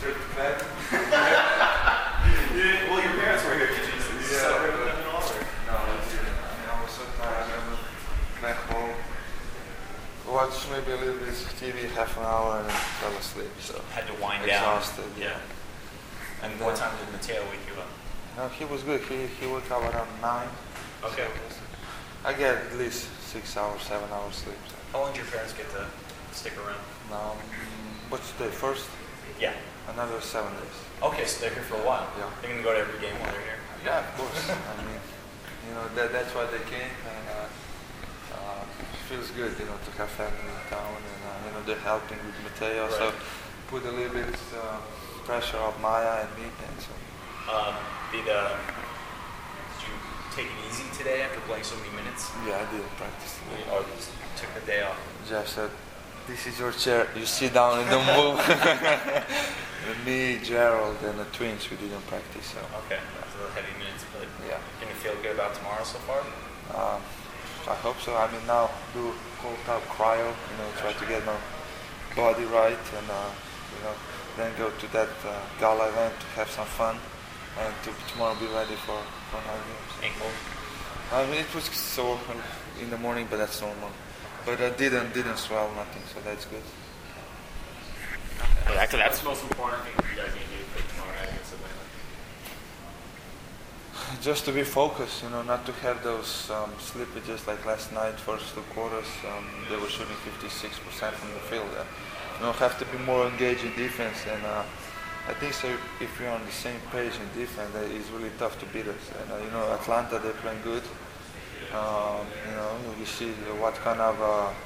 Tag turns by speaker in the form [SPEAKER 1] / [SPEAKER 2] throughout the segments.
[SPEAKER 1] trip to bed?
[SPEAKER 2] Well, your parents were here. Did you celebrate with them at all? Or?
[SPEAKER 1] No, I didn't. I was so tired. I went back home, watched maybe a little bit of TV, half an hour, and then fell asleep. So
[SPEAKER 3] Had to wind
[SPEAKER 1] exhausted.
[SPEAKER 3] down. Yeah. And what time did Mateo wake you up?
[SPEAKER 1] No, he was good. He woke up around 9.
[SPEAKER 3] Okay.
[SPEAKER 1] So I get at least 6 hours, 7 hours sleep. So.
[SPEAKER 3] How long did your parents get to stick around?
[SPEAKER 1] What's the first?
[SPEAKER 3] Yeah.
[SPEAKER 1] Another 7 days.
[SPEAKER 3] Okay, so they're here for a while.
[SPEAKER 1] Yeah.
[SPEAKER 3] They're going to go to every game while they're here?
[SPEAKER 1] Yeah, of course. I mean, that's why they came, and it feels good, to have family in town, and they're helping with Mateo,
[SPEAKER 3] Right.
[SPEAKER 1] so put a little bit pressure on Maya and me, and so.
[SPEAKER 3] Did you take it easy today after playing so many minutes?
[SPEAKER 1] Yeah, I didn't practice today.
[SPEAKER 3] Or you just took the day off?
[SPEAKER 1] Jeff said, "This is your chair. You sit down and don't move." And me, Gerald, and the twins, we didn't practice. So.
[SPEAKER 3] Okay, that's a little heavy minutes, but
[SPEAKER 1] yeah.
[SPEAKER 3] Can you feel good about tomorrow so far?
[SPEAKER 1] I hope so. I mean, now do cold tub cryo, try to get my body right, and then go to that gala event to have some fun, and to tomorrow be ready for 9 games.
[SPEAKER 3] Ankle?
[SPEAKER 1] I mean, it was sore in the morning, but that's normal. But I didn't swell nothing, so that's good.
[SPEAKER 3] Actually,
[SPEAKER 4] that's the most important thing you guys need to do for tomorrow night against Atlanta.
[SPEAKER 1] Just to be focused, not to have those slippages like last night, first 2 quarters. They were shooting 56% from the field. Have to be more engaged in defense, and I think so. If you're on the same page in defense, it's really tough to beat us. And Atlanta, they're playing good. We see what kind of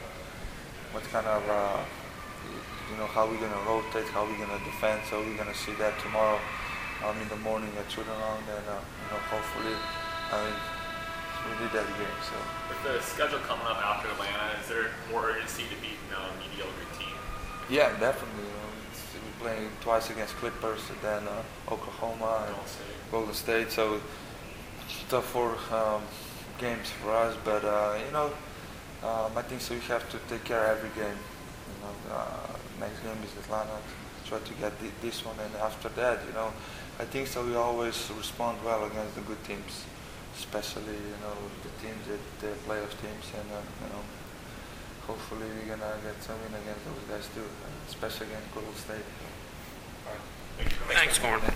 [SPEAKER 1] how we're gonna rotate, how we're gonna defend. So we're gonna see that tomorrow in the morning at shoot around, and hopefully, we need that game. So
[SPEAKER 4] with the schedule coming up after Atlanta, is there more urgency to beat a mediocre team?
[SPEAKER 1] Yeah, definitely. We're playing twice against Clippers, and then Oklahoma and Golden State. So tough 4 games for us, but I think so. We have to take care of every game. Next game is Atlanta. Try to get this one, and after that, I think so. We always respond well against the good teams, especially the teams the playoff teams, and hopefully we're gonna get some win against those guys too, especially against Golden State.
[SPEAKER 3] Thanks, Gordon.